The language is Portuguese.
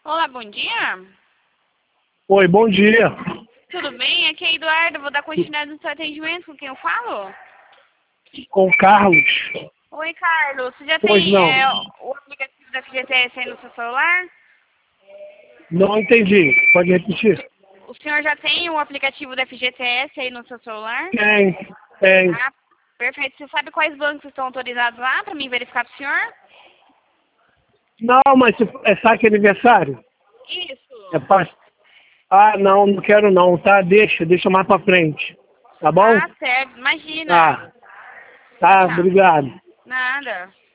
Olá, bom dia. Oi, bom dia. Tudo bem? Aqui é Eduardo, vou dar continuidade no seu atendimento. Com quem eu falo? Com o Carlos? Oi, Carlos. Você já Pois tem não. o aplicativo da FGTS aí no seu celular? Não entendi. Pode repetir? O senhor já tem o aplicativo da FGTS aí no seu celular? Tem. Ah, perfeito. Você sabe quais bancos estão autorizados lá para mim verificar para o senhor? Não, mas é saque aniversário? É Isso. pa- Ah, não quero não, tá? Deixa mais pra frente. Tá bom? Ah, certo. Imagina. Tá, Tchau, tá, tchau. obrigado. Nada.